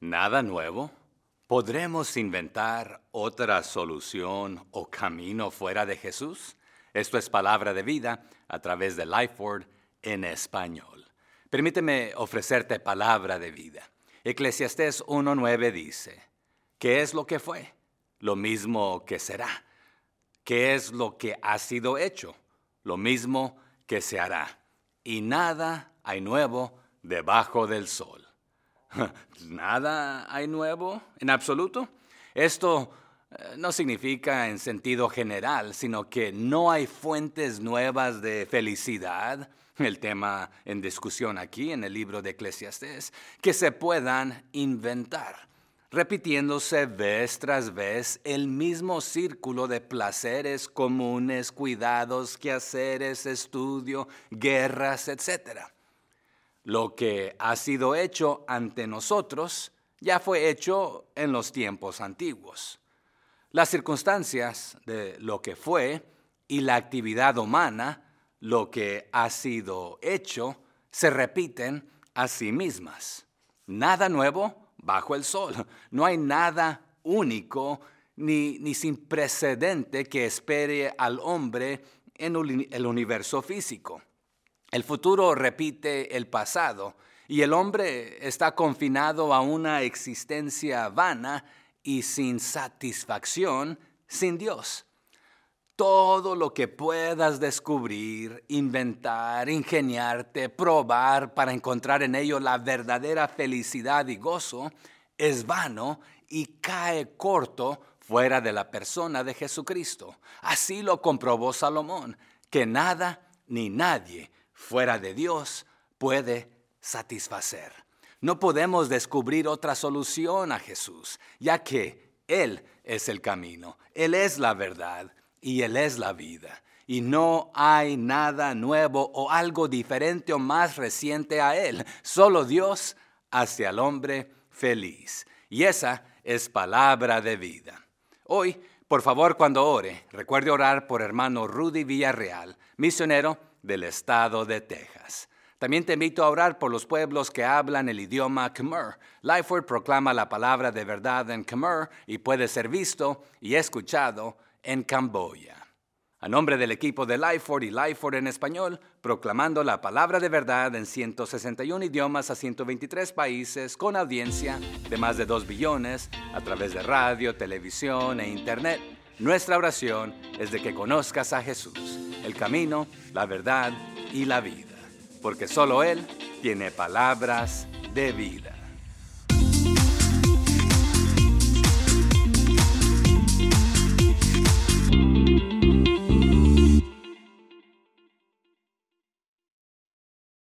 Nada nuevo. ¿Podremos inventar otra solución o camino fuera de Jesús? Esto es Palabra de Vida a través de Lifeword en español. Permíteme ofrecerte palabra de vida. Eclesiastés 1:9 dice, ¿qué es lo que fue? Lo mismo que será. ¿Qué es lo que ha sido hecho? Lo mismo que se hará. Y nada hay nuevo debajo del sol. ¿Nada hay nuevo en absoluto? Esto no significa en sentido general, sino que no hay fuentes nuevas de felicidad, el tema en discusión aquí en el libro de Eclesiastés, que se puedan inventar, repitiéndose vez tras vez el mismo círculo de placeres comunes, cuidados, quehaceres, estudio, guerras, etc. Lo que ha sido hecho ante nosotros ya fue hecho en los tiempos antiguos. Las circunstancias de lo que fue y la actividad humana, lo que ha sido hecho, se repiten a sí mismas. Nada nuevo bajo el sol. No hay nada único ni sin precedente que espere al hombre en el universo físico. El futuro repite el pasado y el hombre está confinado a una existencia vana y sin satisfacción sin Dios. Todo lo que puedas descubrir, inventar, ingeniarte, probar para encontrar en ello la verdadera felicidad y gozo es vano y cae corto fuera de la persona de Jesucristo. Así lo comprobó Salomón, que nada ni nadie fuera de Dios puede satisfacer. No podemos descubrir otra solución a Jesús, ya que Él es el camino, Él es la verdad y Él es la vida. Y no hay nada nuevo o algo diferente o más reciente a Él. Solo Dios hace al hombre feliz. Y esa es palabra de vida. Hoy, por favor, cuando ore, recuerde orar por hermano Rudy Villarreal, misionero del estado de Texas. También te invito a orar por los pueblos que hablan el idioma Khmer. Lifeword proclama la palabra de verdad en Khmer y puede ser visto y escuchado en Camboya. A nombre del equipo de Lifeword y Lifeword en español, proclamando la palabra de verdad en 161 idiomas a 123 países con audiencia de más de 2 billones a través de radio, televisión e internet. Nuestra oración es de que conozcas a Jesús, el camino, la verdad y la vida, porque solo Él tiene palabras de vida.